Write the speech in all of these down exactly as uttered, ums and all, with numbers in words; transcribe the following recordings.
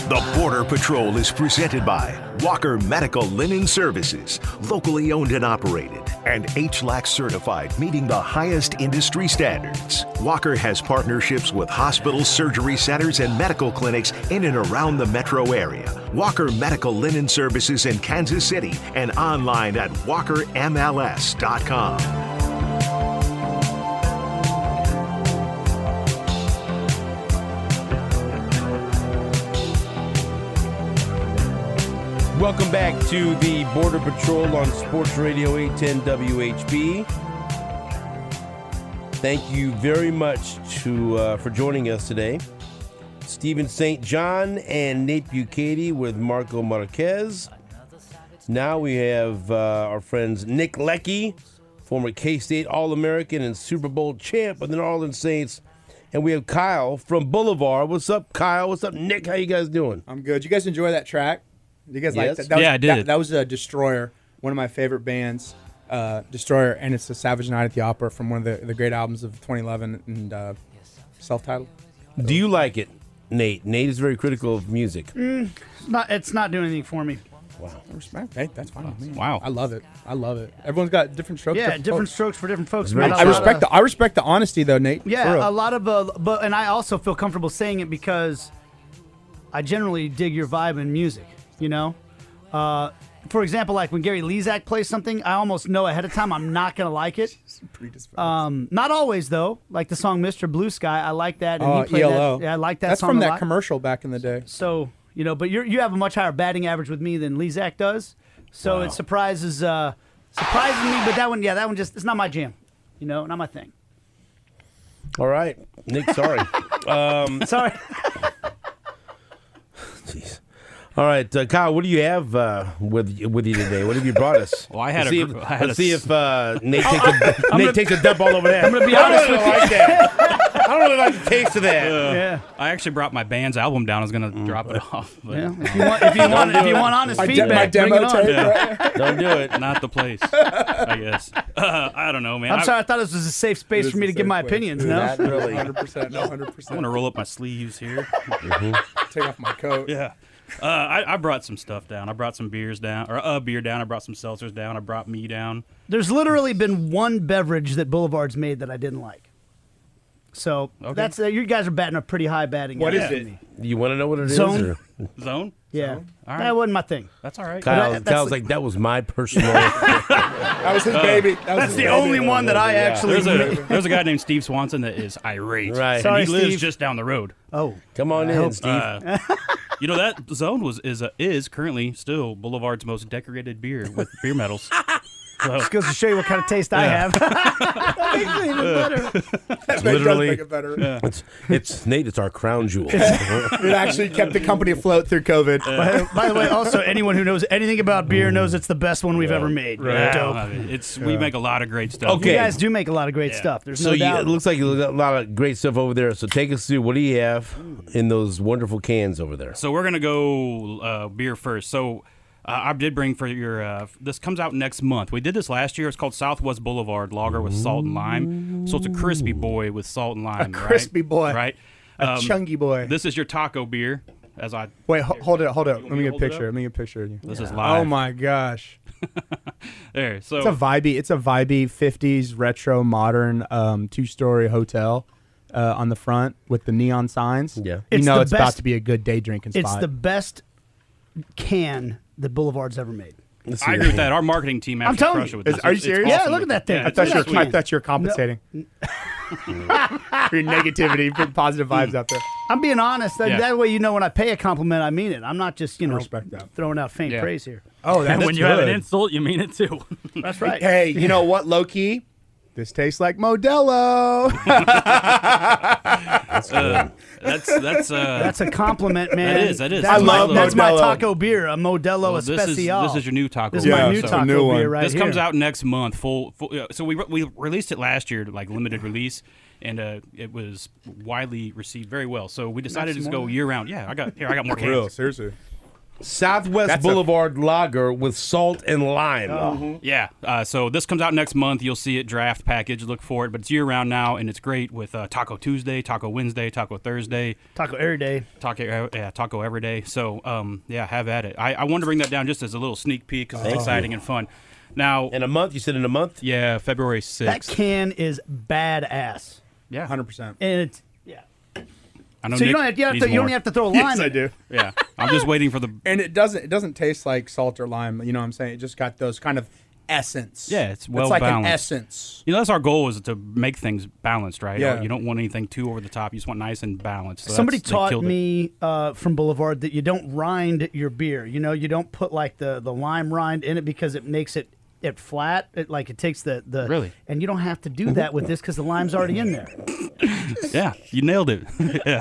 The Border Patrol is presented by Walker Medical Linen Services, locally owned and operated, and H L A C certified, meeting the highest industry standards. Walker has partnerships with hospitals, surgery centers, and medical clinics in and around the metro area. Walker Medical Linen Services in Kansas City and online at walker m l s dot com. Welcome back to the Border Patrol on Sports Radio eight ten W H B. Thank you very much to uh, for joining us today. Stephen Saint John and Nate Bukaty with Marco Marquez. Now we have uh, our friends Nick Leckie, former K-State All-American and Super Bowl champ of the New Orleans Saints. And we have Kyle from Boulevard. What's up, Kyle? What's up, Nick? How you guys doing? I'm good. You guys enjoy that track? You guys Yes. like that? that was, Yeah, I did. That, that was a Destroyer, one of my favorite bands, uh, Destroyer, and it's a Savage Night at the Opera from one of the, the great albums of twenty eleven and uh, self-titled. Do you like it, Nate? Nate is very critical of music. Mm, not, it's not doing anything for me. Wow. Respect. Hey, that's fine with me. Wow. I love it. I love it. Everyone's got different strokes. Yeah, for different folks. strokes for different folks. very man. A I lot respect of- the I respect the honesty though, Nate. For Yeah, real. a lot of, uh, but and I also feel comfortable saying it because I generally dig your vibe in music. You know, uh, for example, like when Gary Lezak plays something, I almost know ahead of time I'm not gonna like it. Um, not always though. Like the song "Mister Blue Sky," I like that. And Oh, he played E L O. That, yeah, I like that That's song from a that lot. commercial back in the day. So you know, but you you have a much higher batting average with me than Lezak does. So Wow. it surprises uh, surprises me. But that one, yeah, that one just it's not my jam. You know, not my thing. All right, Nick. Sorry. um, Sorry. Jeez. All right, uh, Kyle. What do you have uh, with with you today? What have you brought us? Well, I had let's a see gr- if, I had let's a see s- if uh, Nate takes a, Nate takes a dump all over that. I'm gonna be I honest don't with really like that. I don't really like the taste of that. Yeah. I actually brought my band's album down. I was gonna drop it off, but Yeah. If you want, if you want, if you want honest My, de- feedback, my bring demo it on. tape. Yeah. Right? Don't do it. not the place. I guess. Uh, I don't know, man. I'm I, sorry. I thought this was a safe space It for is me a to give safe my place. opinions. It No. Not really. one hundred percent. No, one hundred I'm percent. gonna roll up my sleeves here. Take off my coat. Yeah. Uh, I, I brought some stuff down. I brought some beers down, or a beer down. I brought some seltzers down. I brought me down. There's literally been one beverage that Boulevard's made that I didn't like. So Okay. that's uh, you guys are batting a pretty high batting. What average is for it? me. You want to know what it is? Zone. or- Zone. Yeah, All right. that wasn't my thing. That's all right. Kyle, That's Kyle's like- like, that was my personal. That was his baby. That was That's his the baby. only one that I actually. There's a there's a guy named Steve Swanson that is irate. Right. And Sorry, he lives Steve. just down the road. Oh, Come on in, Steve. Uh, you know that Zone was is uh, is currently still Boulevard's most decorated beer with beer medals. So, just goes to show you what kind of taste I have. That makes it even better. That does Literally. make it better. it's, it's Nate. It's our crown jewel. It actually kept the company afloat through COVID. By, by the way, also anyone who knows anything about beer knows it's the best one we've ever made. yeah, Dope. I mean, it's we make a lot of great stuff. Okay. You guys do make a lot of great Yeah. stuff. There's So no you, doubt. it looks like you got a lot of great stuff over there. So take us through. What do you have in those wonderful cans over there? So we're gonna go uh, beer first. So uh, I did bring for your. Uh, this comes out next month. We did this last year. It's called Southwest Boulevard Lager with salt and lime. So it's a crispy boy with salt and lime. A crispy right? boy. right? A Um, chunky boy. This is your taco beer. As I Wait, ho- hold it, hold it. Let me me to get a hold it picture. up? Let me get a picture of you. this is live. Oh my gosh. There. So It's a vibey. It's a vibey fifties retro modern um, two-story hotel uh, on the front with the neon signs. Yeah. You It's know the it's about best- to be a good day drinking spot. it's the best can that Boulevard's ever made. Let's I see agree your with that. Our marketing team I'm actually telling crushed you. it with Is- this. are you It's- it's serious? Yeah, awesome look at that thing. Yeah, I thought it's you were, sweet. I thought you were compensating for your negativity, put positive vibes out there. I'm being honest. That, Yeah. that way you know when I pay a compliment, I mean it. I'm not just, you know, respect that. throwing out faint Yeah. praise here. Oh, that's And when you have an good. insult, you mean it too. That's right. Hey, you know what, low key? This tastes like Modelo. Uh, that's that's uh. That's a compliment, man. That is, that is. That's I my, love that's my Modelo. taco beer, a Modelo well, this is Especial. this is your new taco. This is beer. my Yeah, new so a taco new one. beer right This here. comes out next month. Full, full uh, so we we released it last year, like limited release, and uh, it was widely received very well. So we decided to some go more? year round. Yeah, I got here. I got more For real, cans. seriously. Southwest That's a- Boulevard Lager with salt and lime. Oh. Yeah. Uh, so this comes out next month. You'll see it draft package. Look for it. But it's year round now, and it's great with uh, Taco Tuesday, Taco Wednesday, Taco Thursday, Taco every day. Taco yeah, Taco every day. So um, yeah, have at it. I, I wanted to bring that down just as a little sneak peek because it's exciting and fun. Now, In a month? You said in a month? yeah, February That sixth. can is badass, Yeah, one hundred percent. and it's yeah. I know So you Nick don't have, you, have needs to, you more. don't have to throw a lime. Yes, I in. do. Yeah, I'm just waiting for the. And it doesn't it doesn't taste like salt or lime. You know what I'm saying? It just got those kind of essence. Yeah, it's well It's like balanced. an essence. You know, that's our goal is to make things balanced, right? Yeah. You don't want anything too over the top. You just want nice and balanced. So Somebody that's- they taught killed it. me uh, from Boulevard that you don't rind your beer. You know, you don't put like the, the lime rind in it because it makes it it flat. It, like it takes the, the Really? And you don't have to do that with this because the lime's already in there. Yeah, you nailed it. yeah.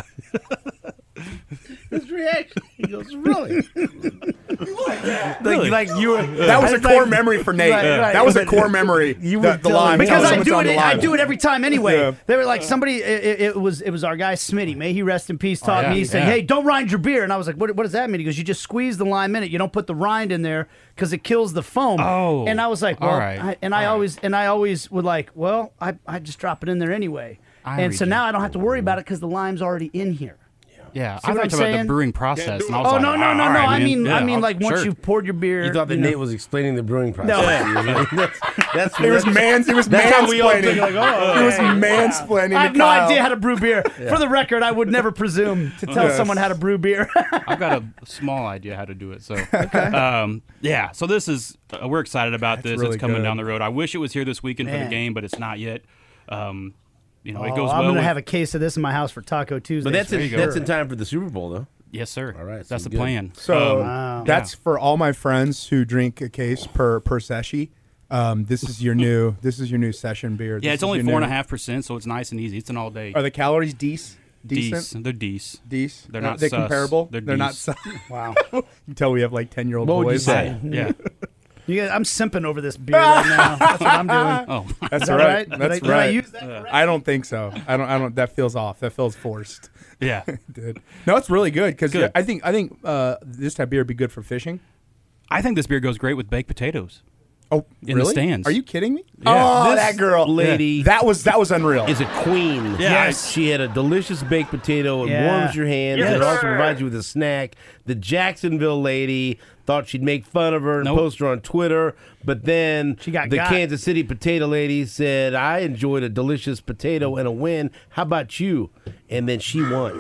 His reaction. He goes, really? like, Really? like you were. That was a Like- core memory for Nate. Right, right. That was a But core memory. you the, were the telling lime. me- Because Telling I someone do to it, the I lime. do it every time anyway. Yeah. They were like somebody. It, it was it was our guy Smitty. May he rest in peace. Taught yeah, me. He said, yeah. "Hey, don't rind your beer." And I was like, "What? What does that mean?" He goes, "You just squeeze the lime in it. You don't put the rind in there because it kills the foam." Oh, and I was like, "Well," all right, I, and I all right. always and I always would like, "Well, I I just drop it in there anyway." I and so read you. now I don't have to worry about it because the lime's already in here. Yeah, See I what talked I'm about the saying? brewing process. and I was Oh like, no no "Ah, no all no! right, I man." mean Yeah, I mean I'll- like once sure. you've poured your beer. You thought that you know- Nate was explaining the brewing process. that's, that's, It was mans. It was That's how we all think, mansplaining. like, oh, It was okay. mansplaining. I to have no Kyle. idea how to brew beer. For the record, I would never presume to tell Yes. someone how to brew beer. I've got a small idea how to do it. So, um, yeah. So this is uh, we're excited about this. really it's coming good. down the road. I wish it was here this weekend for Man. the game, but it's not yet. Um, you know, Oh, it goes I'm well. gonna with- have a case of this in my house for Taco Tuesday. But that's There in, you go. that's in time for the Super Bowl, though. yes, sir. All right, that's so the good. plan. So Um, Wow. that's for all my friends who drink a case per per session. Um, this is your new this is your new session beer. yeah, This it's is only your four and a new- half percent, so it's nice and easy. It's an all day. Are the calories dece- Dece. decent? They're dece. Dece? They're Uh, not they sus. comparable. They're not. dece. Sus. Wow. You can tell we have like ten year old What boys. would you say? Yeah. You guys, I'm simping over this beer right now. That's what I'm doing. Oh, That's Is that right. right? Did That's I- did right. I use that correctly? I don't think so. I don't. I don't. That feels off. That feels forced. yeah. Dude. No, it's really good because Good. I think I think uh, this type of beer would be good for fishing. I think this beer goes great with baked potatoes. Oh, In the really? stands. Are you kidding me? Yeah. Oh, This that girl, lady That was that was unreal. is a queen. Yeah. Yes. She had a delicious baked potato. It Yeah. warms your hands. Yes. It also provides you with a snack. The Jacksonville lady thought she'd make fun of her and Nope. post her on Twitter, but then She got the got. Kansas City potato lady said, "I enjoyed a delicious potato and a win. How about you?" And then she won.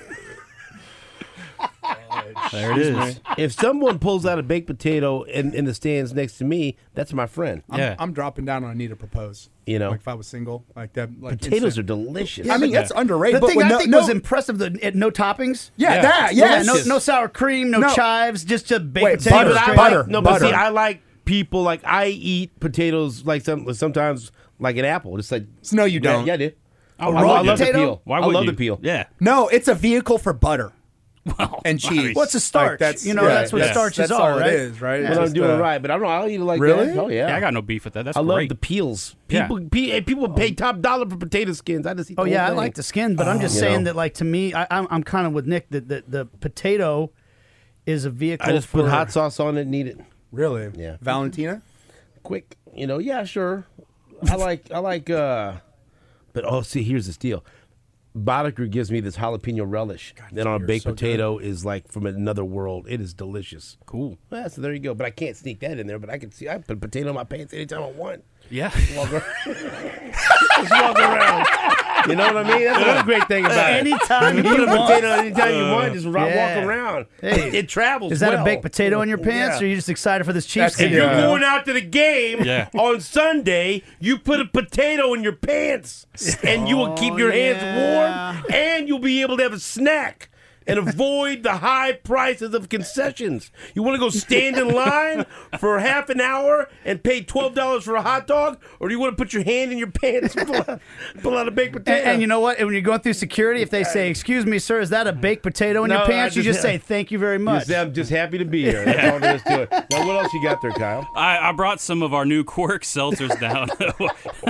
There it is. If someone pulls out a baked potato in, in the stands next to me, that's my friend. I'm, Yeah. I'm dropping down on Anita propose. You know. like if I was single, like that. Like Potatoes are instant. delicious. I mean, that's underrated. The but thing with I no, think no, was impressive, the it, no toppings. yeah, Yeah. that Yeah, yes. no, no sour cream, no, No. chives, just a baked Wait, potato. butter, But I straight butter. up. like, no, but butter. see, I like people like I eat potatoes like some sometimes like an apple. Just like No, you don't. Yeah, yeah I do. Oh, I, raw I love the potato? peel. Why I would love you? the peel. Yeah. No, it's a vehicle for butter Well, and cheese. What's a starch? Like, that's, You know, that's what yeah, starches that's are, all right? It is, right? When It's I'm just, doing uh, it right, but I don't know. I'll eat it like Really? that. Oh yeah. Yeah, I got no beef with that. That's I love great. the peels. Yeah. People, pe- eh, people pay top dollar for potato skins. I just eat. Oh the yeah, I whole like thing. the skin, but I'm just You saying know. that, like, to me, I, I'm I'm kind of with Nick that the, the potato is a vehicle. I just for, put hot sauce on it and eat it Really? Yeah. Valentina? quick. You know, yeah, sure. I like, I like. uh But oh, see, here's the deal. Boddicker gives me this jalapeno relish. then on a you're baked so potato is like from another world. It is delicious. Cool. Yeah, so there you go. But I can't sneak that in there. But I can see I put a potato in my pants anytime I want. Yeah. Walk around. Just walk around. You know what I mean? That's another great thing about it. Anytime You you put a want. potato anytime you want. Just ro- Yeah. walk around. Hey, it, it travels. Is that well. a baked potato in your pants, Yeah. or are you just excited for this That's Chiefs the- If game? you're Yeah. going out to the game Yeah. on Sunday, you put a potato in your pants, and you will keep your hands yeah. warm, and you'll be able to have a snack and avoid the high prices of concessions. You want to go stand in line for half an hour and pay twelve dollars for a hot dog, or do you want to put your hand in your pants and pull out, pull out a baked potato? And, and you know what? And when you're going through security, if they say, "Excuse me, sir, is that a baked potato in No, your I pants?" you just- just say, "Thank you very You much." say, I'm just happy to be here. That's all there is to it. Now, what else you got there, Kyle? I, I brought some of our new Quirk seltzers down.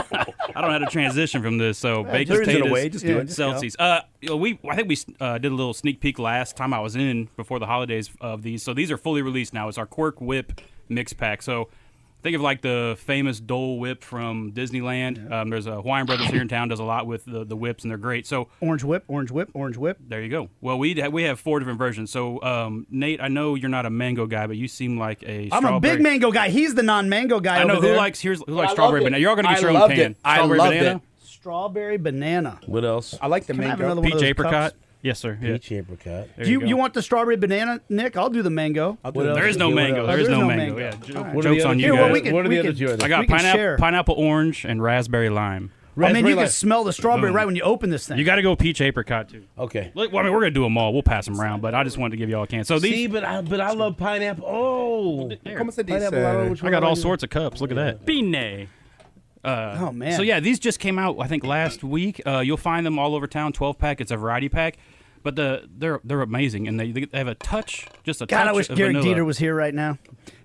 I don't know how to transition from this. So baked there isn't a potatoes, way, just do it. Celsius. Uh, you know, we I think we uh, did a little sneak peek last time I was in before the holidays of these. So these are fully released now. It's our Quirk Whip mix pack. So think of like the famous Dole Whip from Disneyland. Um, there's a Hawaiian Brothers here in town does a lot with the, the whips, and they're great. So Orange whip, orange whip, orange whip. there you go. Well, we we have four different versions. So um, Nate, I know you're not a mango guy, but you seem like a I'm strawberry. a big mango guy. He's the non-mango guy I know over who there. likes here's who likes I strawberry loved it. banana. You're all gonna get I your own loved pan. it. I Strawberry loved banana, it. Strawberry banana. What else? I like the Can I have mango. another one of peach those apricot. cups? Yes, sir. Yeah. Peach apricot. There Do you, go. you want the strawberry banana, Nick? I'll do the mango. I'll do What it. else? There is no What mango. else? There is There's no no mango. mango. Yeah. All Jo- right. What are Jokes the on other you two? Here, well, guys. we can- What are we the other can- two? I got we can pineapple, share. pineapple orange and raspberry lime. I mean, you Raspberry can lime. smell the strawberry Boom. right when you open this thing. You got to go peach apricot too. Okay. Look, well, I mean, we're gonna do them all. We'll pass them around, but I just wanted to give you all a can. So these, See, but I but I love pineapple. Oh, Como se dice? pineapple. I don't know which I one got all like. sorts of cups. Look at that. Beanie. oh man. So yeah, these just came out. I think last week. Uh, you'll find them all over town. twelve pack. It's a variety pack, but the they're they're amazing, and they, they have a touch, just a God, touch I wish of Gary vanilla. Dieter was here right now.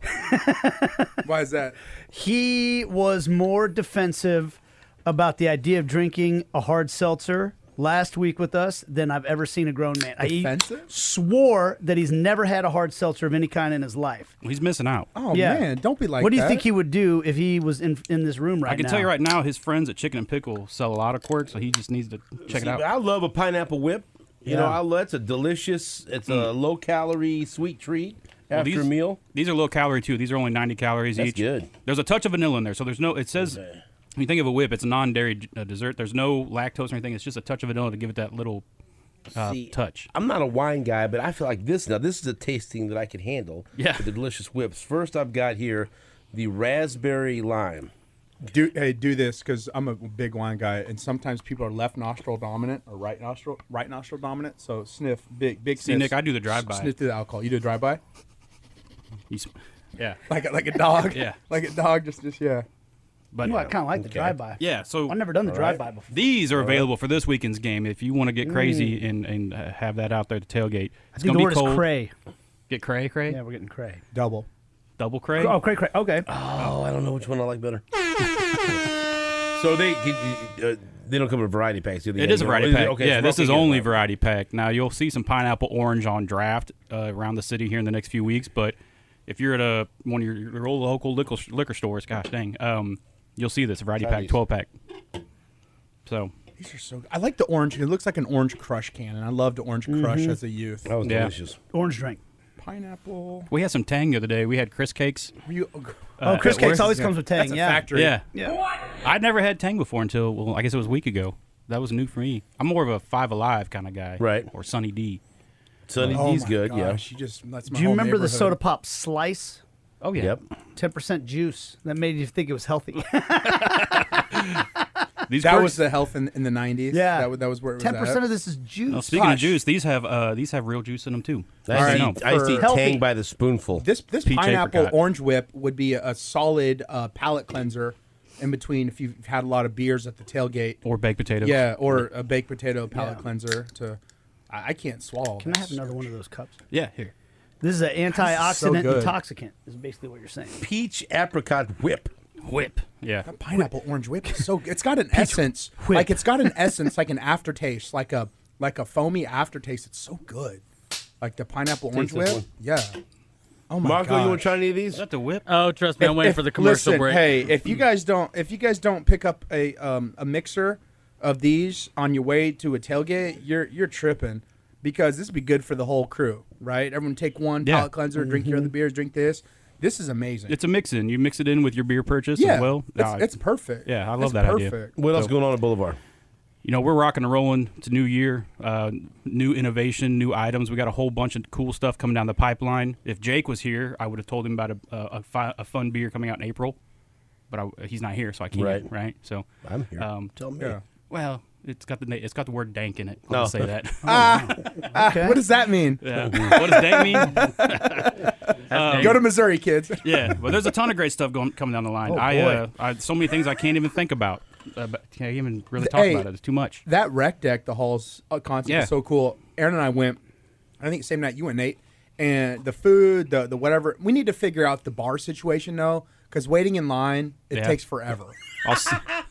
Why is that? He was more defensive about the idea of drinking a hard seltzer last week with us than I've ever seen a grown man. He Defensive? swore that he's never had a hard seltzer of any kind in his life. He's missing out. Oh Yeah. man, don't be like what do you that. think he would do if he was in in this room right now? I can tell you right now, his friends at Chicken and Pickle sell a lot of Quirk, so he just needs to check See, it out. but I love a pineapple whip. You Yeah. know, I love it's a delicious. It's a low calorie sweet treat after these- a meal. These are low calorie too. These are only ninety calories That's each. good. There's a touch of vanilla in there, so there's no. It says when you think of a whip, it's a non-dairy uh, dessert. There's no lactose or anything. It's just a touch of vanilla to give it that little uh, See, touch. I'm not a wine guy, but I feel like this now. This is a tasting that I could handle. Yeah. With the delicious whips. First, I've got here the raspberry lime. Do hey, do this because I'm a big wine guy, and sometimes people are left nostril dominant or right nostril right nostril dominant. So sniff, big big. See, sniffs. Nick, I do the drive-by. Sniff through the alcohol. You do a drive by, You s- yeah, like a, like a dog. Yeah. like a dog. Just just yeah. but Well, I kind of like the drive-by. yeah. So I've never done the drive-by before. these are available for this weekend's game. If you want to get crazy and and uh, have that out there to tailgate, I it's think gonna the be word cold. is cray. Get cray, cray, Yeah, we're getting cray. Double. double cray. Oh, cray, cray. Okay. Oh, I don't know which one I like better. So they uh, they don't come in variety packs, do they? It is a variety Is it- pack. Okay, yeah, so this is roughly, only yeah. variety pack. Now you'll see some pineapple orange on draft uh, around the city here in the next few weeks. But if you're at a one of your, your old local liquor, liquor stores, gosh dang, um, you'll see this variety pack, Chinese. twelve pack. So These are so. I like the orange. It looks like an orange crush can, and I loved orange crush as a youth. That was Yeah. delicious. Orange drink. Pineapple. we had some Tang the other day. We had Chris cakes. Were you, Oh, Chris at Cakes work? always Yeah. comes with Tang. That's a yeah. factory. Yeah, Yeah. I'd never had Tang before until well, I guess it was a week ago. That was new for me. I'm more of a Five Alive kind of guy, Right. Or Sunny D. Sunny Oh D's my good, gosh, you just that's my Do you whole remember the neighborhood. soda pop slice? Oh yeah. yeah. Yep. ten percent juice. That made you think it was healthy. These That Quirks- was the health in, in the nineties. Yeah. that, wa- that was where it was ten percent at. of this is juice. Well, speaking Gosh. of juice, these have uh, these have real juice in them too. I All used to right, eat, I used to for- eat Healthy. Tang by the spoonful. This this Peach pineapple apricot. orange whip would be a, a solid uh, palate cleanser in between if you've had a lot of beers at the tailgate. Or baked potatoes. Yeah, or a baked potato palate Yeah. cleanser. To I, I can't swallow. Can I have this. another one of those cups? Yeah. Here. This is an antioxidant good. intoxicant. Is basically what you're saying. Peach apricot whip. Whip. Yeah. Pineapple orange whip is so it's got an essence whip. like it's got an essence like an aftertaste like a like a foamy aftertaste. It's so good, like the pineapple orange this whip. one. Yeah. Oh my Marco, you want gosh. to try any of these? Is that the whip? Oh, trust me, I'm waiting If- for the commercial listen, break. Hey, if you guys don't if you guys don't pick up a um, a mixer of these on your way to a tailgate, you're you're tripping because this would be good for the whole crew, right? Everyone take one Yeah. palate cleanser, drink your other beers, drink this. This is amazing. It's a mix-in. You mix it in with your beer purchase yeah, as well. it's, Uh, it's perfect. yeah, I love It's that idea. perfect. What else So- going on at Boulevard? you know, we're rocking and rolling. It's a new year, uh, new innovation, new items. We got a whole bunch of cool stuff coming down the pipeline. If Jake was here, I would have told him about a a, a, fi- a fun beer coming out in April, but I, he's not here, so I can't. Right. Right. So I'm here. Um, Tell me. Yeah. well, it's got the na- it's got the word dank in it. I'll No. just say that. Okay. What does that mean? Yeah. What does dank mean? Um, Go to Missouri, kids. Yeah, but there's a ton of great stuff going coming down the line. Oh, I, boy. uh, I so many things I can't even think about. Uh, but can't even really talk Hey, about it. It's too much. That rec deck, the hall's uh, concept Yeah. is so cool. Aaron and I went. I think the same night you went, Nate. And the food, the the whatever. We need to figure out the bar situation though, because waiting in line it Yeah. takes forever. I'll see,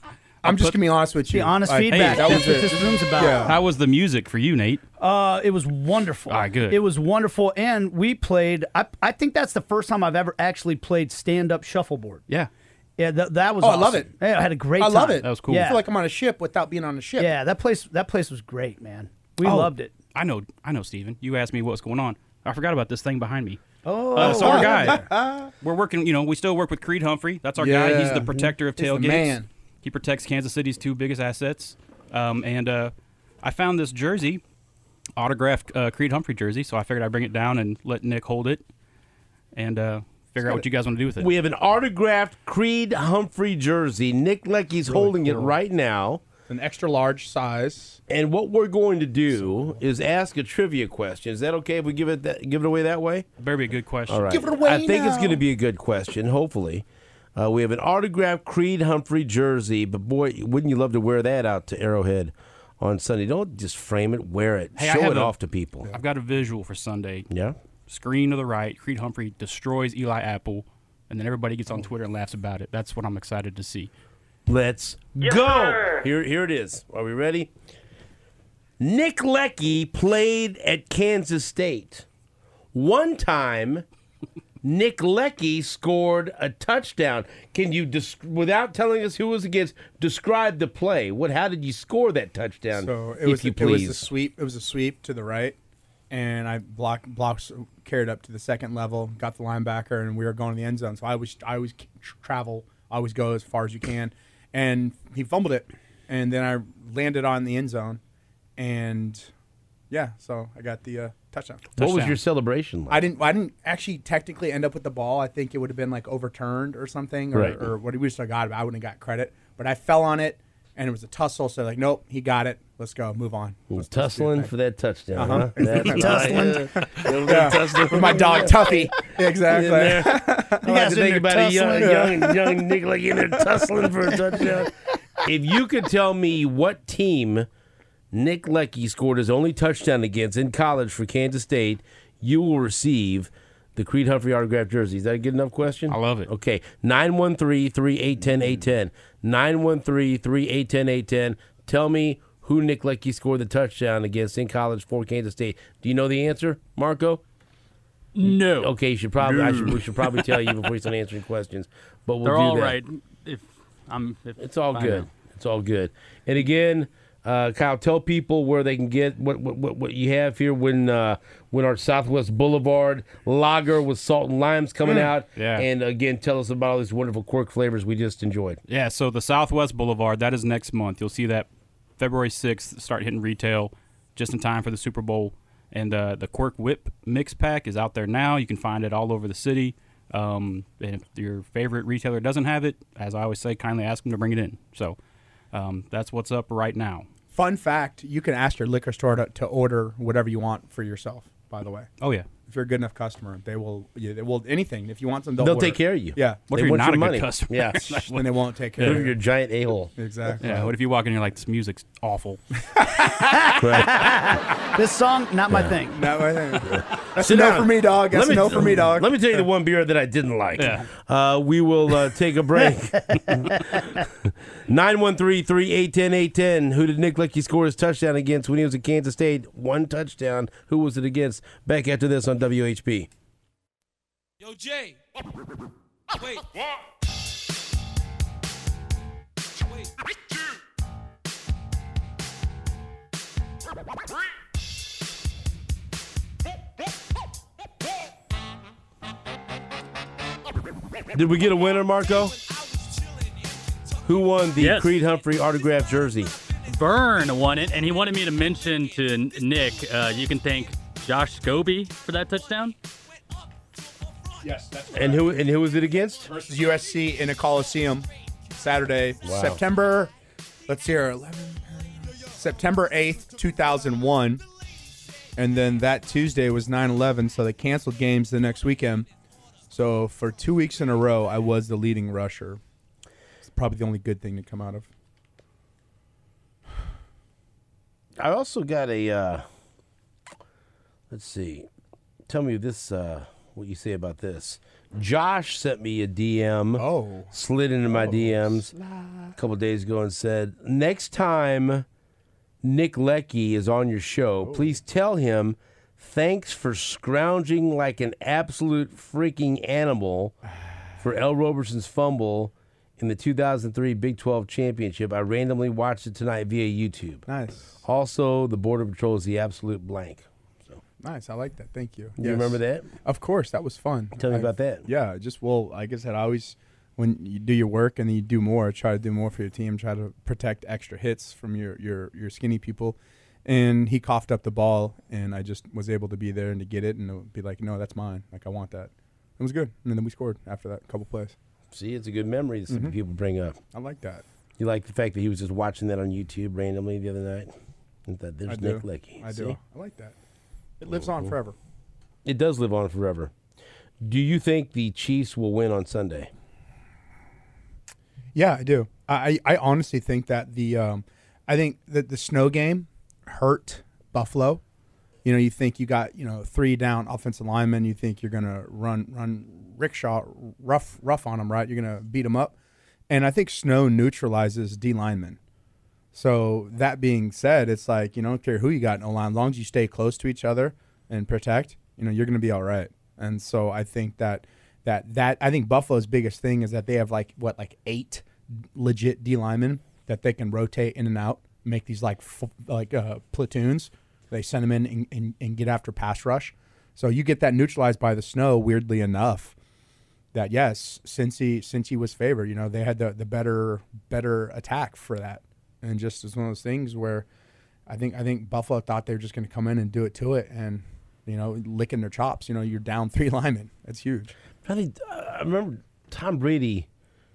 I'm just put- gonna be honest with you. The honest Like, feedback. that was That's what it. this room's about. Yeah. How was the music for you, Nate? Uh, it was wonderful. All right, good. It was wonderful, and we played. I, I think that's the first time I've ever actually played stand-up shuffleboard. Yeah. Yeah, th- that was. Oh, I awesome. love it. Yeah, I had a great I time. love it. That was cool. I Yeah. feel like I'm on a ship without being on a ship. Yeah, that place. That place was great, man. We Oh, loved it. I know, I know, Steven. You asked me what's going on. I forgot about this thing behind me. Oh, Uh, so our guy, we're working. You know, we still work with Creed Humphrey. That's our guy. He's Yeah. the protector of He's the tailgates. man. He protects Kansas City's two biggest assets. Um, and uh, I found this jersey, autographed uh, Creed Humphrey jersey. So I figured I'd bring it down and let Nick hold it, and uh, figure out what you guys want to do with it. We have an autographed Creed Humphrey jersey. Nick Lecky's holding it cool. right now. An extra large size. And what we're going to do is ask a trivia question. Is that okay if we give it that, give it away that way? Better be a good question. All right. Give it away I think it's now. going to be a good question, hopefully. Uh, we have an autographed Creed Humphrey jersey, but boy, wouldn't you love to wear that out to Arrowhead on Sunday? Don't just frame it, wear it. Hey, I Show have it a- off to people. I've got a visual for Sunday. Yeah? Screen to the right, Creed Humphrey destroys Eli Apple, and then everybody gets on Twitter and laughs about it. That's what I'm excited to see. Let's go. Here, here it is. Are we ready? Nick Lecky played at Kansas State. One time, Nick Lecky scored a touchdown. Can you, desc- without telling us who it was against, describe the play? What? How did you score that touchdown? So it if was you it was please? a sweep. It was a sweep to the right, and I blocked blocks carried up to the second level, got the linebacker, and we were going to the end zone. So I always I always travel, I always go as far as you can, and he fumbled it, and then I landed on the end zone, and yeah, so I got the uh, touchdown. What was touchdown. your celebration like? I didn't. I didn't actually technically end up with the ball. I think it would have been like overturned or something, or, Right. or what we just got. I wouldn't have got credit, but I fell on it, and it was a tussle. So like, nope, he got it. Let's go, move on. Let's, let's do Tussling the for that touchdown. Uh-huh. Huh? That's Tussling. right. Little bit of tussling. with my dog Tuffy. Exactly. in there. I like guys to in think there about a young, tussling. young, young Nick like in there tussling for a touchdown. If you could tell me what team Nick Lecky scored his only touchdown against in college for Kansas State, you will receive the Creed Humphrey autographed jersey. Is that a good enough question? I love it. Okay, nine one three, three eight one zero, eight one zero. nine one three, three eight one zero, eight one zero. Tell me who Nick Lecky scored the touchdown against in college for Kansas State. Do you know the answer, Marco? No. Okay, you should probably. I should, we should probably tell you before you start answering questions. But we'll They're do all that. right. If I'm, if It's all I good. know. It's all good. And again, uh, Kyle, tell people where they can get what what, what, what you have here when uh, when our Southwest Boulevard lager with salt and limes coming out. Yeah. And again, tell us about all these wonderful Quirk flavors we just enjoyed. Yeah, so the Southwest Boulevard, that is next month. You'll see that February sixth, start hitting retail just in time for the Super Bowl. And uh, the Quirk Whip mix pack is out there now. You can find it all over the city. Um, and if your favorite retailer doesn't have it, as I always say, kindly ask them to bring it in. So um, that's what's up right now. Fun fact: you can ask your liquor store to, to order whatever you want for yourself. By the way, Oh, yeah. if you're a good enough customer, they will. Yeah, they will anything. If you want some, they'll, They'll order. take care of you. Yeah. What They if you're want not your a good money. customer? Yeah. Then they won't take care You're of your you. giant a-hole. Exactly. Yeah, what if you walk in and you're like, this music's awful? Right. This song, not my thing. That way, that's Sit a no down. for me, dog. That's a no for me, dog. Let me tell you the one beer that I didn't like. Yeah. Uh, we will uh, take a break. nine one three, three eight one zero, eight one zero. Who did Nick Lecky score his touchdown against when he was at Kansas State? One touchdown. Who was it against? Back after this on W H P. Yo, Jay. Wait. Wait. Did we get a winner, Marco? Who won the Yes. Creed Humphrey autographed jersey? Vern won it, and he wanted me to mention to N- Nick, uh, you can thank Josh Scobie for that touchdown. Yes, that's And who and who was it against? versus U S C in a Coliseum, Saturday, Wow. September. Let's see here, eleven, September eighth, two thousand one, and then that Tuesday was nine eleven, so they canceled games the next weekend. So for two weeks in a row, I was the leading rusher. It's probably the only good thing to come out of. I also got a. Uh, let's see. Tell me this. Uh, what you say about this. Josh sent me a D M. Oh. Slid into my Oh, D Ms a couple days ago and said, next time Nick Lecky is on your show, please tell him thanks for scrounging like an absolute freaking animal for L. Roberson's fumble in the two thousand three Big twelve Championship. I randomly watched it tonight via YouTube. Nice. Also, the Border Patrol is the absolute blank. Nice. I like that. Thank you. You Yes. remember that? Of course. That was fun. Tell me I- about that. Yeah. Just, well, like I said, I always, when you do your work and then you do more, try to do more for your team, try to protect extra hits from your, your, your skinny people. And he coughed up the ball, and I just was able to be there and to get it and be like, no, that's mine. Like, I want that. It was good. And then we scored after that couple plays. See, it's a good memory that some Mhm. people bring up. I like that. You like the fact that he was just watching that on YouTube randomly the other night? And that there's I do. Nick Lecky. I See? do. I like that. It lives on forever. It does live on forever. Do you think the Chiefs will win on Sunday? Yeah, I do. I, I honestly think that the um, I think that the snow game hurt Buffalo. You know, you think you got, you know, three down offensive linemen. You think you're gonna run run rickshaw rough rough on them, right? You're gonna beat them up, and I think snow neutralizes D linemen. So that being said, it's like, you know, I don't care who you got in O line, as long as you stay close to each other and protect, you know, you're gonna be all right. And so I think that that that I think Buffalo's biggest thing is that they have like what like eight legit D linemen that they can rotate in and out, make these like f- like uh, platoons. They send them in and, and, and get after pass rush. So you get that neutralized by the snow. Weirdly enough, that yes, Cincy Cincy was favored. You know, they had the the better better attack for that, and just it's one of those things where I think I think Buffalo thought they were just going to come in and do it to it, and you know, licking their chops. You know, you're down three linemen. That's huge. I think I remember Tom Brady.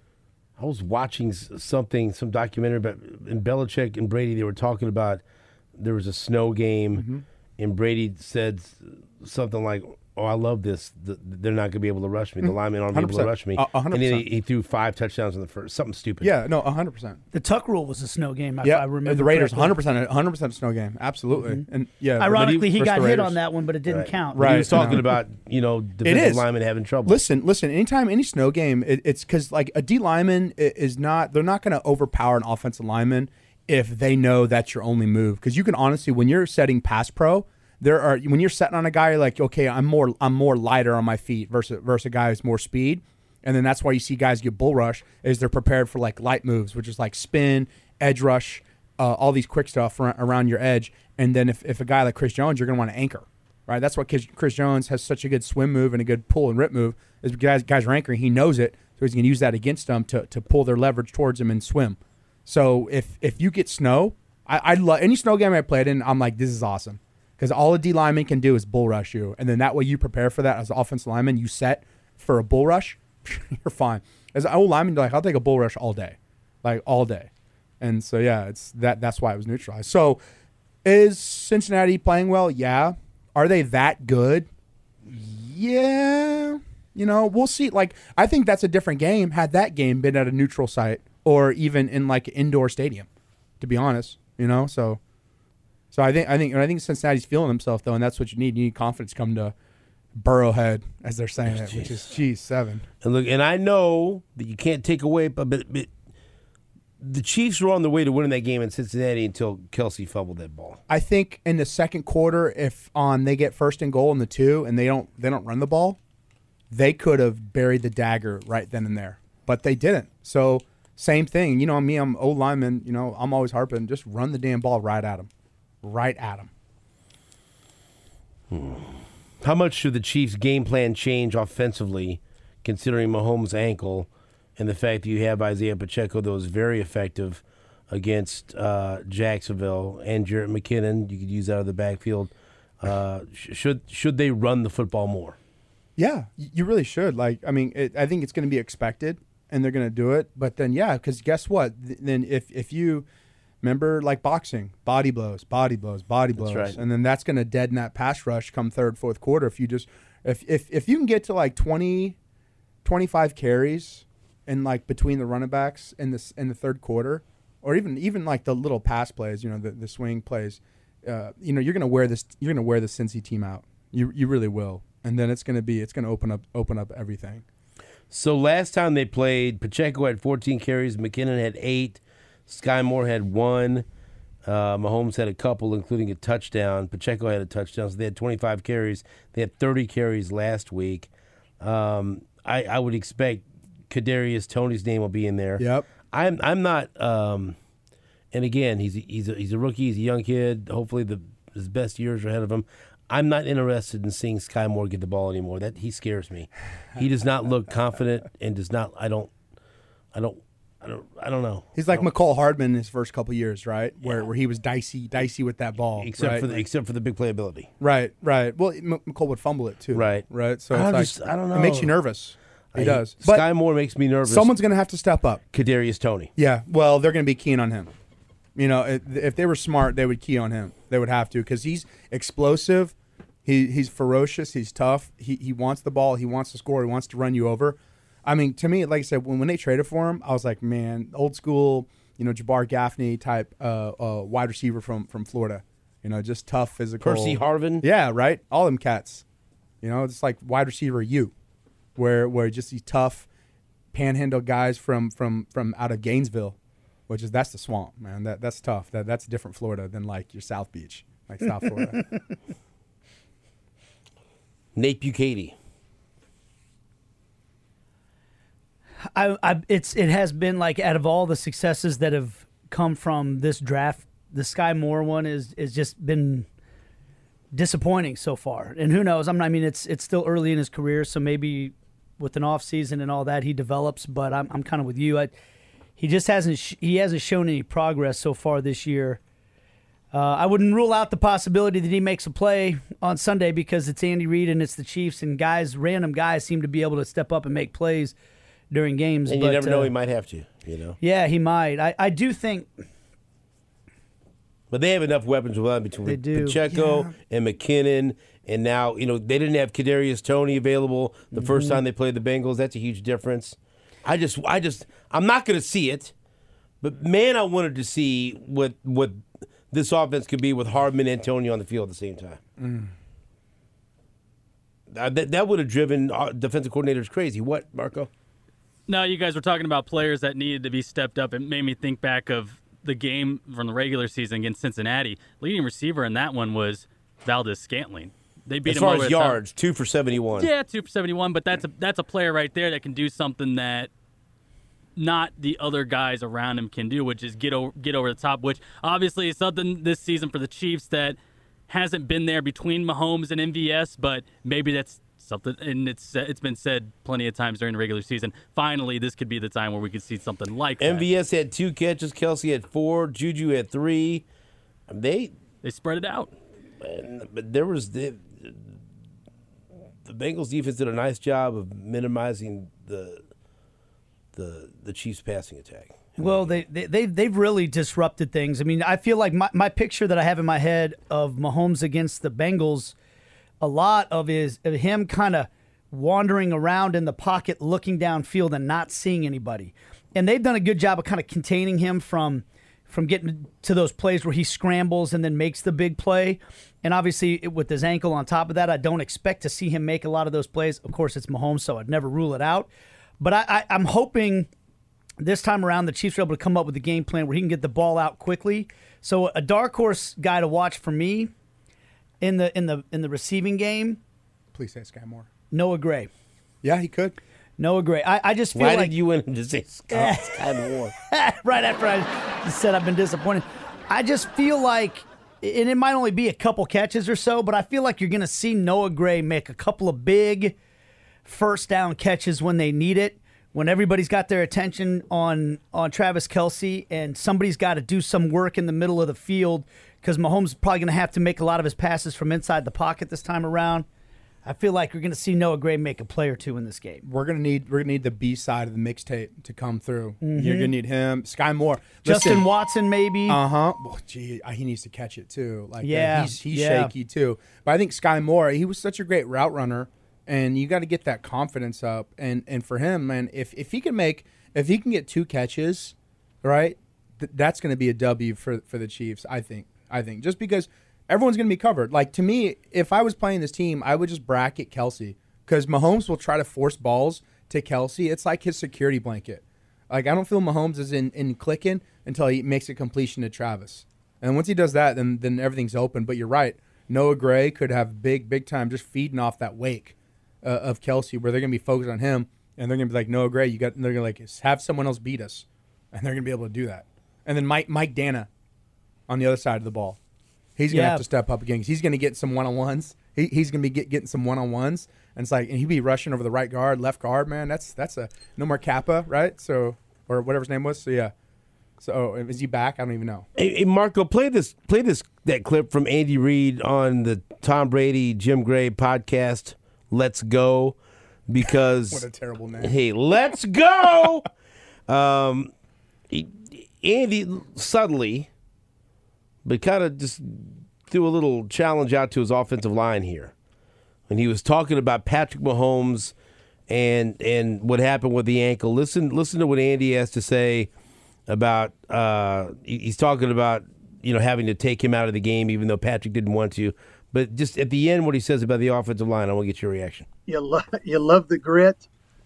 I was watching s- something, some documentary about in Belichick and Brady. They were talking about there was a snow game, Mm-hmm. and Brady said s- something like, "Oh, I love this. The, they're not going to be able to rush me. The linemen aren't going to be able to rush me." A- a hundred And then he, percent. he threw five touchdowns in the first. Something stupid. Yeah, no, a hundred percent. The Tuck rule was a snow game. If Yeah, I remember the Raiders, correctly. hundred percent, hundred percent snow game, absolutely. And yeah, but- Ironically, he versus got the hit Raiders. on that one, but it didn't Right. count. Right. He was talking No. about you know defensive is. linemen having trouble. Listen, listen. Anytime any snow game, it, it's because like a D lineman i- is not. They're not going to overpower an offensive lineman if they know that's your only move. Because you can honestly, when you're setting pass pro, there are when you're setting on a guy, you're like, okay, I'm more I'm more lighter on my feet versus versus a guy who's more speed, and then that's why you see guys get bull rush is they're prepared for like light moves, which is like spin, edge rush, uh, all these quick stuff ar- around your edge. And then if, if a guy like Chris Jones, you're going to want to anchor. Right, that's why Chris Chris Jones has such a good swim move and a good pull and rip move. Is guys guys are anchoring, he knows it, so he's going to use that against them to, to pull their leverage towards him and swim. So if if you get snow, I I love any snow game I played in. I'm like, this is awesome because all a D lineman can do is bull rush you, and then that way you prepare for that as an offensive lineman. You set for a bull rush, you're fine. As an old lineman, like I'll take a bull rush all day, like all day, and so yeah, it's that that's why it was neutralized. So is Cincinnati playing well? Yeah. Are they that good? Yeah. You know, we'll see. Like, I think that's a different game had that game been at a neutral site or even in like an indoor stadium, to be honest. You know, so so I think I think I think Cincinnati's feeling himself though, and that's what you need. You need confidence come to Burrowhead, as they're saying it, which is G seven. And look, and I know that you can't take away, but, but, but the Chiefs were on the way to winning that game in Cincinnati until Kelsey fumbled that ball. I think in the second quarter, if on they get first and goal in the two and they don't they don't run the ball, they could have buried the dagger right then and there, but they didn't. So same thing. You know, me, I'm O lineman. You know, I'm always harping. Just run the damn ball right at them, right at them. Hmm. How much should the Chiefs' game plan change offensively, considering Mahomes' ankle and the fact that you have Isaiah Pacheco that was very effective against uh, Jacksonville and Jarrett McKinnon? You could use out of the backfield. Uh, sh- should should they run the football more? Yeah, y- you really should. Like, I mean, it, I think it's going to be expected, and they're going to do it. But then, yeah, because guess what? Th- then if if you remember, like boxing, body blows, body blows, body blows, right. and then that's going to deaden that pass rush come third, fourth quarter. If you just if if if you can get to like twenty, twenty-five carries and like between the running backs in this in the third quarter, or even even like the little pass plays, you know, the, the swing plays, uh, you know, you're going to wear this you're going to wear the Cincy team out. You you really will. and then it's going to be it's going to open up open up everything. So last time they played, Pacheco had fourteen carries, McKinnon had eight, Sky Moore had one, uh, Mahomes had a couple, including a touchdown. Pacheco had a touchdown, so they had twenty-five carries. They had thirty carries last week. Um, I, I would expect Kadarius Toney's name will be in there. Yep. I'm I'm not. Um, and again, he's he's a, he's a rookie. He's a young kid. Hopefully, the his best years are ahead of him. I'm not interested in seeing Sky Moore get the ball anymore. That he scares me. He does not look confident and does not. I don't. I don't. I don't. I don't know. He's like McCall Hardman in his first couple years, right? Where where he was dicey, dicey with that ball, Except right? for the except for the big playability. Right, right. Well, M- McCall would fumble it too. Right. right. So I it's like, just- I don't It makes know. you nervous. He I- does. But Sky Moore makes me nervous. someone's going to have to step up. Kadarius Toney. Yeah. Well, they're going to be keen on him. You know, if, if they were smart, they would key on him. They would have to because he's explosive. He he's ferocious. He's tough. He he wants the ball. He wants to score. He wants to run you over. I mean, to me, like I said, when, when they traded for him, I was like, man, old school, you know, Jabbar Gaffney type uh, uh, wide receiver from, from Florida. You know, just tough, physical. Percy Harvin. Yeah, right. All them cats. You know, it's like wide receiver you, where where just these tough, panhandle guys from from from out of Gainesville, which is that's the swamp, man. That that's tough. That that's different Florida than like your South Beach, like South Florida. Nate Bukaty. I, I, it's it has been like out of all the successes that have come from this draft, the Sky Moore one is is just been disappointing so far. And who knows? I'm not, I mean, it's it's still early in his career, so maybe with an off season and all that he develops. But I'm I'm kind of with you. I, he just hasn't sh- he hasn't shown any progress so far this year. Uh, I wouldn't rule out the possibility that he makes a play on Sunday because it's Andy Reid and it's the Chiefs, and guys, random guys seem to be able to step up and make plays during games. And but, you never know, uh, he might have to, you know. Yeah, he might. I, I do think But they have enough weapons with between They do. Pacheco Yeah. and McKinnon, and now, you know, they didn't have Kadarius Toney available the first Mm-hmm. time they played the Bengals. That's a huge difference. I just, I just, I'm not going to see it, but man, I wanted to see what what this offense could be with Hardman and Toney on the field at the same time. Mm. Uh, that that would have driven uh, defensive coordinators crazy. What, Marco? No, you guys were talking about players that needed to be stepped up. It made me think back of the game from the regular season against Cincinnati. Leading receiver in that one was Valdez Scantling. They beat As him far over as the top. yards, two for seventy-one. Yeah, two for seventy-one, but that's a that's a player right there that can do something that not the other guys around him can do, which is get over get over the top. Which obviously is something this season for the Chiefs that hasn't been there between Mahomes and M V S, but maybe that's something. And it's it's been said plenty of times during the regular season. Finally, this could be the time where we could see something like that. M V S had two catches. Kelsey had four. Juju had three. They, They spread it out. but there was the the Bengals defense did a nice job of minimizing the the the Chiefs passing attack. Well, they, they, they've, they've really disrupted things. I mean, I feel like my, my picture that I have in my head of Mahomes against the Bengals, a lot of is of him kind of wandering around in the pocket, looking downfield and not seeing anybody. And they've done a good job of kind of containing him from from getting to those plays where he scrambles and then makes the big play. And obviously, with his ankle on top of that, I don't expect to see him make a lot of those plays. Of course, it's Mahomes, so I'd never rule it out. But I, I, I'm hoping this time around the Chiefs are able to come up with a game plan where he can get the ball out quickly. So a dark horse guy to watch for me in the in the in the receiving game, Please say Sky Moore. Noah Gray. Yeah, he could. Noah Gray. I, I just feel Why like did you want him to say Scott Sky Moore? right after I said I've been disappointed. I just feel like, and it might only be a couple catches or so, but I feel like you're going to see Noah Gray make a couple of big first down catches when they need it, when everybody's got their attention on, on Travis Kelce, and somebody's got to do some work in the middle of the field because Mahomes is probably going to have to make a lot of his passes from inside the pocket this time around. I feel like we're going to see Noah Gray make a play or two in this game. We're gonna need we're gonna need the B side of the mixtape to come through. You're gonna need him, Sky Moore, Justin Watson, maybe. Uh huh. Well, gee, he needs to catch it too. Like, Yeah, uh, he's he's yeah. shaky too. But I think Sky Moore, he was such a great route runner, and you got to get that confidence up. And and for him, man, if if he can make if he can get two catches, right, th- that's gonna be a W for for the Chiefs. I think. I think just because everyone's going to be covered. Like, to me, if I was playing this team, I would just bracket Kelsey because Mahomes will try to force balls to Kelsey. It's like his security blanket. Like, I don't feel Mahomes is in, in clicking until he makes a completion to Travis. And once he does that, then then everything's open. But you're right. Noah Gray could have big, big time just feeding off that wake uh, of Kelsey where they're going to be focused on him. And they're going to be like, Noah Gray, you got, they're going to like have someone else beat us. And they're going to be able to do that. And then Mike Mike Dana on the other side of the ball. He's going to Yeah. have to step up again. He's going to get some one-on-ones. He, he's going to be get, getting some one-on-ones. And it's like, and he'd be rushing over the right guard, left guard, man. That's that's a no more Kappa, right? So, or whatever his name was. So, yeah. So, oh, is he back? I don't even know. Hey, hey, Marco, play this play this that clip from Andy Reid on the Tom Brady Jim Gray podcast. Let's go, because What a terrible name. hey, let's go. um, he- Andy subtly, but kind of just threw a little challenge out to his offensive line here, and he was talking about Patrick Mahomes and and what happened with the ankle. Listen, listen to what Andy has to say about. Uh, he- he's talking about you know having to take him out of the game, even though Patrick didn't want to. But just at the end, what he says about the offensive line, I want to get your reaction. You love you love the grit,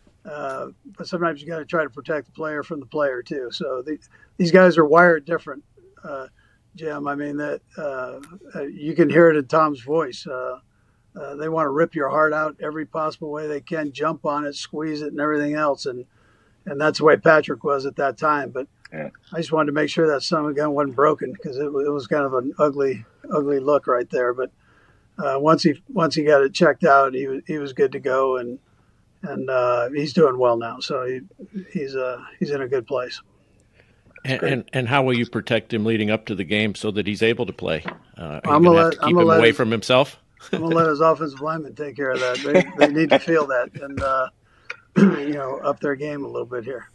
uh, but sometimes you got to try to protect the player from the player too. So the, these guys are wired different, uh, Jim. I mean that uh, uh, you can hear it in Tom's voice. Uh, uh, they want to rip your heart out every possible way they can, jump on it, squeeze it, and everything else. And and that's the way Patrick was at that time. But Yeah. I just wanted to make sure that son of a gun wasn't broken because it, wa- it was kind of an ugly, ugly look right there. But uh, once he once he got it checked out, he was he was good to go, and and uh, he's doing well now. So he he's uh he's in a good place. And, and and how will you protect him leading up to the game so that he's able to play? Uh, are you I'm going gonna to have let- to I'm keep gonna him let away him- from himself? I'm gonna let his offensive linemen take care of that. They they need to feel that and uh, you know up their game a little bit here.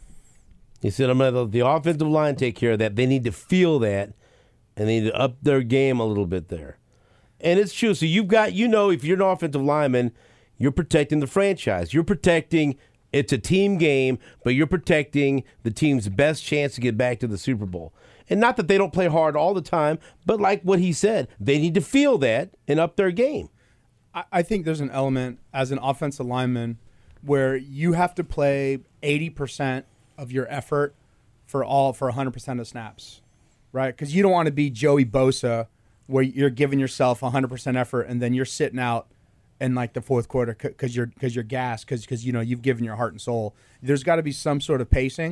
He said, I'm going to let the offensive line take care of that. They need to feel that, and they need to up their game a little bit there. And it's true. So you've got, you know, if you're an offensive lineman, you're protecting the franchise. You're protecting, it's a team game, but you're protecting the team's best chance to get back to the Super Bowl. And not that they don't play hard all the time, but like what he said, they need to feel that and up their game. I, I think there's an element as an offensive lineman where you have to play eighty percent of your effort for all for one hundred percent of snaps, right? Because you don't want to be Joey Bosa where you're giving yourself one hundred percent effort and then you're sitting out in like the fourth quarter because you're because you're gassed because because you know you've given your heart and soul. There's got to be some sort of pacing.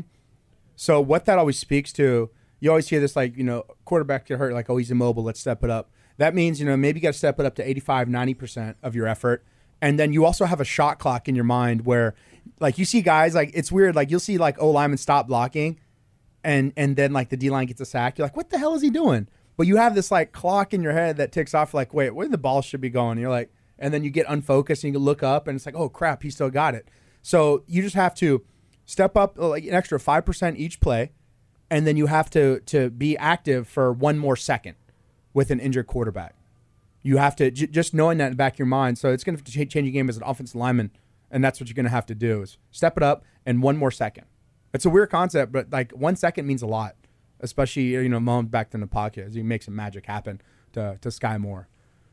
So what that always speaks to, you always hear this like you know quarterback get hurt like oh he's immobile, let's step it up. That means you know maybe you got to step it up to eighty-five, ninety percent of your effort, and then you also have a shot clock in your mind where like you see guys like it's weird like you'll see like O linemen stop blocking, and and then like the D line gets a sack. You're like what the hell is he doing? But you have this like clock in your head that ticks off like wait where the ball should be going. And you're like and then you get unfocused and you look up and it's like oh crap he still got it. So you just have to step up like an extra five percent each play, and then you have to to be active for one more second with an injured quarterback. You have to j- just knowing that in the back of your mind. So it's going to ch- change your game as an offensive lineman. And that's what you're going to have to do is step it up and one more second. It's a weird concept, but like one second means a lot, especially, you know, Mahomes back in the pocket as he makes some magic happen to, to Sky Moore.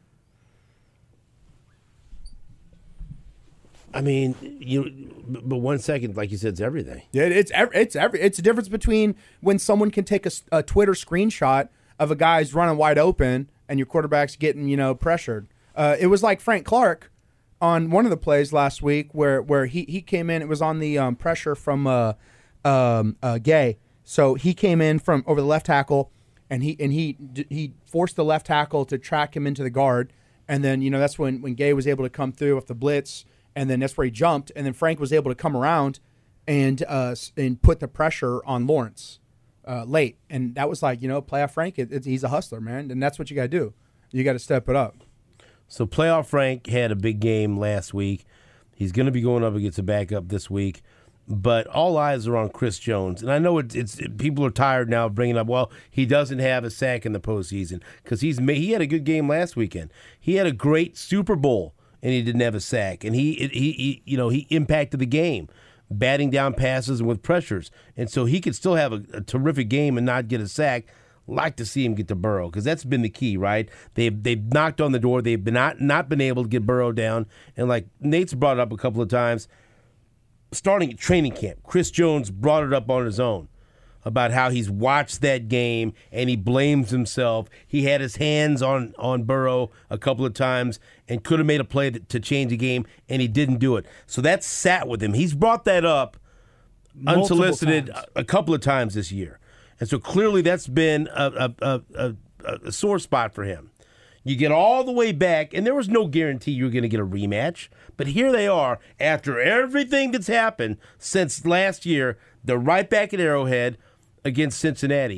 I mean, you. But one second, like you said, is everything. Yeah, it's every, it's every, it's the difference between when someone can take a, s- a Twitter screenshot of a guy's running wide open and your quarterback's getting, you know, pressured. Uh, it was like Frank Clark on one of the plays last week where where he, he came in. It was on the um, pressure from uh, um, uh, Gay. So he came in from over the left tackle, and he and he he forced the left tackle to track him into the guard. And then you know that's when, when Gay was able to come through with the blitz, and then that's where he jumped. And then Frank was able to come around and uh, and put the pressure on Lawrence uh, late. And that was like you know playoff Frank. It, it, he's a hustler, man, and that's what you got to do. You got to step it up. So playoff Frank had a big game last week. He's going to be going up against a backup this week. But all eyes are on Chris Jones. And I know it's, it's people are tired now of bringing up, well, he doesn't have a sack in the postseason because he's made, he had a good game last weekend. He had a great Super Bowl, and he didn't have a sack. And he, he, he you know, he impacted the game, batting down passes and with pressures. And so he could still have a, a terrific game and not get a sack like to see him get to Burrow because that's been the key, right? They've they've knocked on the door. They've been not not been able to get Burrow down, and like Nate's brought it up a couple of times, starting at training camp, Chris Jones brought it up on his own about how he's watched that game and he blames himself. He had his hands on, on Burrow a couple of times and could have made a play to change the game, and he didn't do it. So that sat with him. He's brought that up Multiple unsolicited times. a couple of times this year. And so clearly that's been a, a, a, a, a sore spot for him. You get all the way back, and there was no guarantee you were going to get a rematch. But here they are, after everything that's happened since last year, they're right back at Arrowhead against Cincinnati.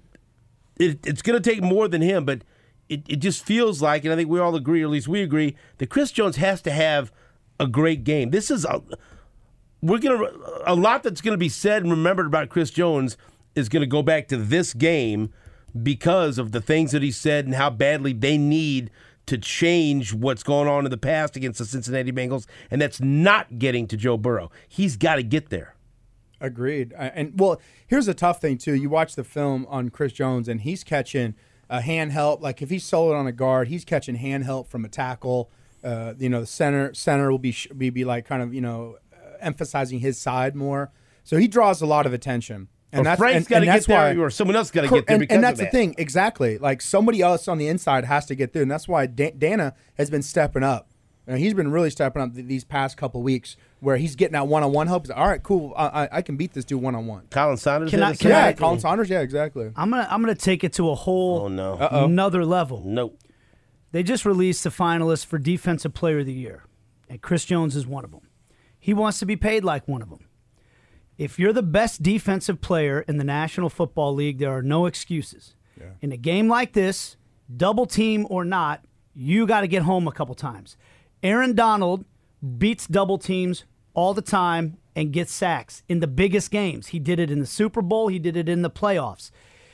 It, it's going to take more than him, but it, it just feels like, and I think we all agree, or at least we agree, that Chris Jones has to have a great game. This is a, we're going to a lot that's going to be said and remembered about Chris Jones is going to go back to this game because of the things that he said and how badly they need to change what's going on in the past against the Cincinnati Bengals, and that's not getting to Joe Burrow. He's got to get there. Agreed. I- And, well, here's a tough thing, too. You watch the film on Chris Jones, and he's catching a hand help. Like, if he's soloed on a guard, he's catching hand help from a tackle. Uh, you know, the center center will be, sh- be, be like kind of, you know, uh, emphasizing his side more. So he draws a lot of attention. And Or that's, Frank's and, got to and get that's there, why, or someone else got to Cor- get there and, because and that's of the that. thing, exactly. Like somebody else on the inside has to get through, and that's why Da- Dana has been stepping up. You know, he's been really stepping up th- these past couple weeks, where he's getting that one-on-one help. He's like, all right, cool, I, I, I can beat this dude one-on-one. Colin Saunders. Can had I- the can same Yeah, I- thing. Colin Saunders. Yeah, exactly. I'm gonna I'm gonna take it to a whole Oh no. Uh-oh. another level. Nope. They just released the finalists for Defensive Player of the Year, and Chris Jones is one of them. He wants to be paid like one of them. If you're the best defensive player in the National Football League, there are no excuses. Yeah. In a game like this, double team or not, you got to get home a couple times. Aaron Donald beats double teams all the time and gets sacks in the biggest games. He did it in the Super Bowl. He did it in the playoffs.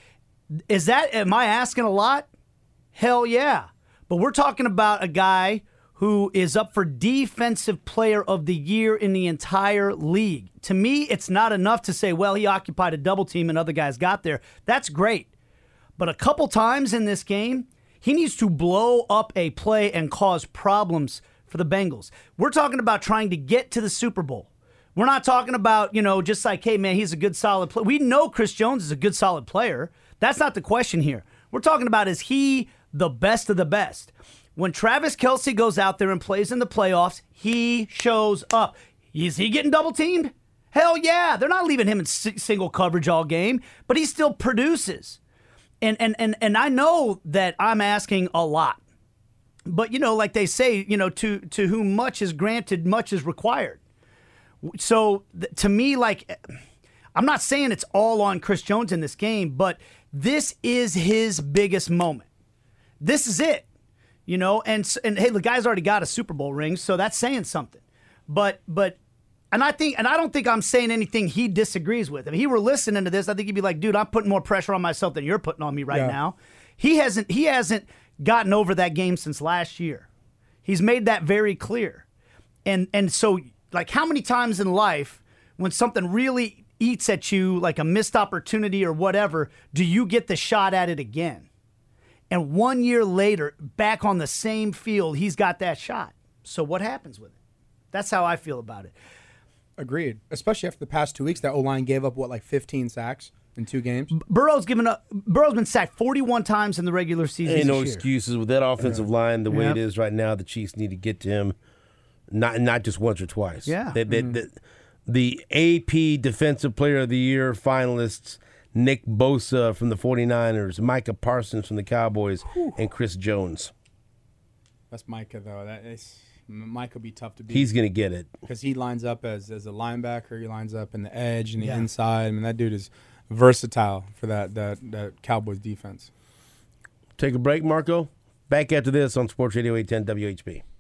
Is that, am I asking a lot? Hell yeah. But we're talking about a guy who is up for Defensive Player of the Year in the entire league. To me, it's not enough to say, well, he occupied a double team and other guys got there. That's great. But a couple times in this game, he needs to blow up a play and cause problems for the Bengals. We're talking about trying to get to the Super Bowl. We're not talking about, you know, just like, hey, man, he's a good, solid player. We know Chris Jones is a good, solid player. That's not the question here. We're talking about, is he the best of the best? When Travis Kelce goes out there and plays in the playoffs, he shows up. Is he getting double teamed? Hell yeah. They're not leaving him in si- single coverage all game, but he still produces. And, and, and, and I know that I'm asking a lot. But, you know, like they say, you know, to, to whom much is granted, much is required. So th- to me, like, I'm not saying it's all on Chris Jones in this game, but this is his biggest moment. This is it. You know, and and hey, the guy's already got a Super Bowl ring, so that's saying something. But but and I think and I don't think I'm saying anything he disagrees with. If he were listening to this, I think he'd be like, dude, I'm putting more pressure on myself than you're putting on me right Yeah. now. He hasn't he hasn't gotten over that game since last year. He's made that very clear. And and so like how many times in life when something really eats at you like a missed opportunity or whatever, do you get the shot at it again? And one year later, back on the same field, he's got that shot. So what happens with it? That's how I feel about it. Agreed. Especially after the past two weeks, that O-line gave up, what, like fifteen sacks in two games? Burrow's given up. Burrow's been sacked forty-one times in the regular season. Ain't no this year. excuses with that offensive line the way Yeah. it is right now. The Chiefs need to get to him, not not just once or twice. Yeah. They- they- the, the A P Defensive Player of the Year finalists, Nick Bosa from the 49ers, Micah Parsons from the Cowboys, and Chris Jones. That's Micah, though. That is, Micah will be tough to beat. He's going to get it. Because he lines up as, as a linebacker. He lines up in the edge and the Yeah. inside. I mean, that dude is versatile for that, that, that Cowboys defense. Take a break, Marco. Back after this on Sports Radio eight ten W H B.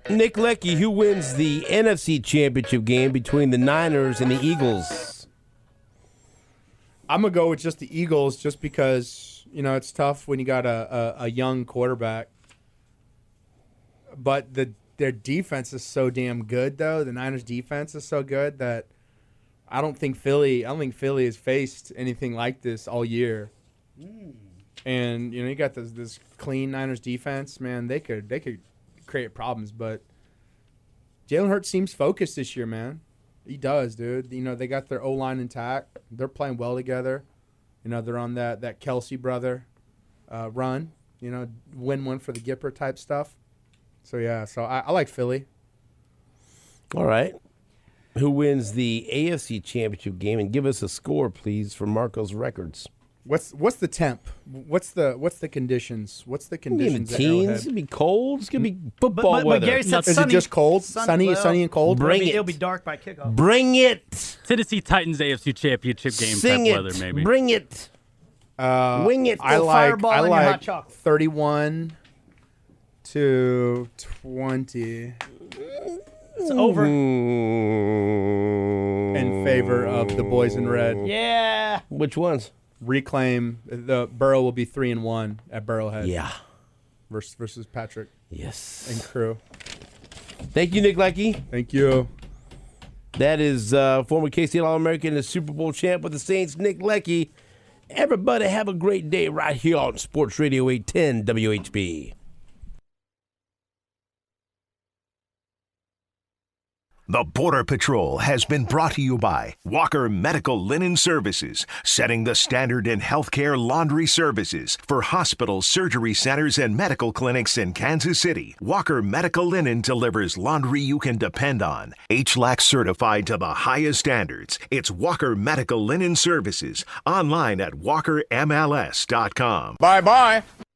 Nick Lecky, who wins the N F C Championship game between the Niners and the Eagles? I'm gonna go with just the Eagles, just because you know it's tough when you got a, a, a young quarterback. But the their defense is so damn good, though. The Niners' defense is so good that I don't think Philly. I don't think Philly has faced anything like this all year. Mm. And you know you got this this clean Niners defense, man. They could they could create problems, but Jalen Hurts seems focused this year, man. He does, dude. You know they got their O line intact. They're playing well together. You know they're on that that Kelsey brother uh, run. You know win one for the Gipper type stuff. So yeah, so I, I like Philly. All right. Who wins the A F C Championship game? And give us a score, please, for Marco's Records. What's what's the temp? What's the what's the conditions? What's the conditions? It's gonna be teens. It's gonna be cold. It's gonna be football but, but, weather. But Gary said Is sunny, it just cold? Sunny, Sunny, well, sunny and cold. Bring it'll be, it. It'll be dark by kickoff. Bring it. Tennessee Titans A F C Championship game Sing type it. weather, maybe. Bring it. Uh, Wing it. I Go like fireball I in your hot like chocolate. thirty-one to twenty It's over. in favor of the boys in red. Yeah. Which ones? Reclaim the Burrow will be three and one at Burrowhead. Yeah. Versus versus Patrick Yes. and crew. Thank you, Nick Lecky. Thank you. That is uh, former K C All-American and Super Bowl champ with the Saints, Nick Lecky. Everybody have a great day right here on Sports Radio eight ten W H B. The Border Patrol has been brought to you by Walker Medical Linen Services, setting the standard in healthcare laundry services for hospitals, surgery centers, and medical clinics in Kansas City. Walker Medical Linen delivers laundry you can depend on. H L A C certified to the highest standards. It's Walker Medical Linen Services. Online at walker m l s dot com. Bye-bye.